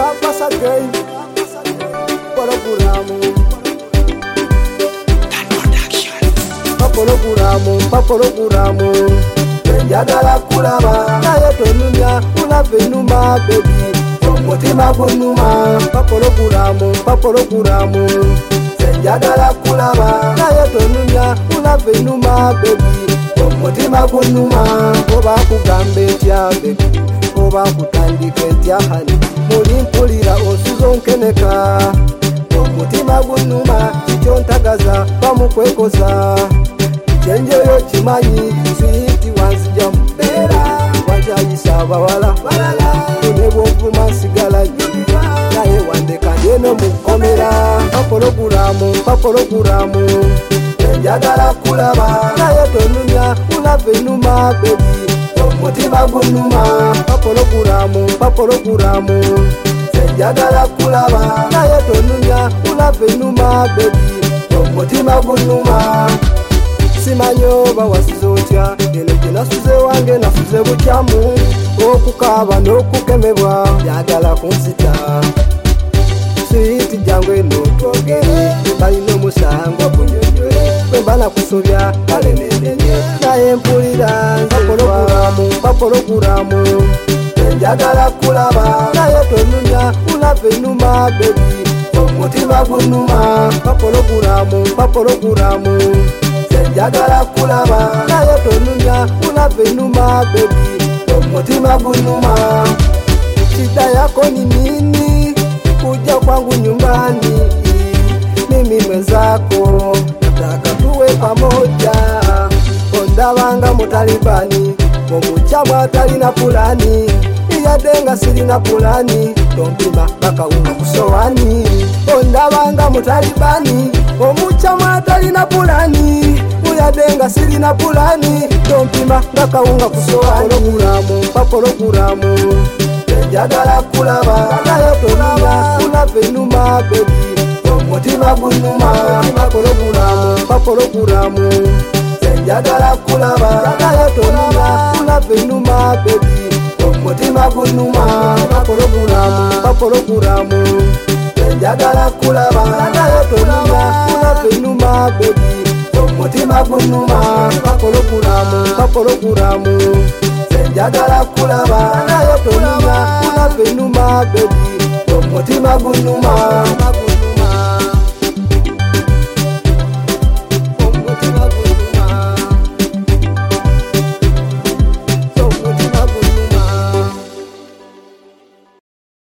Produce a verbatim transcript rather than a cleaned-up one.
Pasa game, Papologuramu, Papologuramu, Papologuramu. Njagala kulaba naye tonumya ulave numa baby omutima gunuma Papologuramu, Papologuramu. Njagala kulaba naye tonumya ulave numa baby omutima gunuma. Oba kugambe etya baby oba kutandika etya hani muli mpulira osuzo nkeneka omutima gunuma kikyo ntagaza bamukwekoza kyenjeyo kimanyi siyiti wanzija mubeera wajayisa abawala ne bwovuma nsigala naye wandeka njeno mukomera Papologuramu, Papologuramu. Njagala kulaba naye tonumya ulave numa baby omutima gunuma Papologuramu, Papologuramu. Njagala kulaba naye tonumya ulave numa baby omutima gunuma. Simanyo bawasize otya eno gye nasuze wange nasuze bukyamu okukaaba n'okukemebwa njagala kunsita siyiti jangu eno twogere balina omusango gunyonyoye bwemba nakusobya kale nenenye naye mpulira Papologuramu, Papologuramu. Njagala kulaba naye tonumya ulave numa baby omutima gunuma Papologuramu, Papologuramu. Njagala kulaba naye tonumya ulave numa baby omutima gunuma. Shida yako ni nini kuja kwangu nyumbani mimi mwenzako nataka tuwe pamoja ondabanga mutalibani omuchamu atalina pulani iyadenga sirina pulani tompima bakawunga kusowani ondabanga mutalibani omuchamu atalina pulani uyadenga sirina pulani tompima bakawunga kusowani Papologuramu, Papologuramu. Njagala kulaba naye tonumya ulave numa baby omutima gunuma Papologuramu, Papologuramu. Njagala kulaba naye tonumya ulave numa baby omutima gunuma Papologuramu, Papologuramu. Njagala kulaba naye tonumya ulave numa baby omutima gunuma Papologuramu, Papologuramu. Njagala kulaba naye tonumya ulave numa baby omutima gunuma.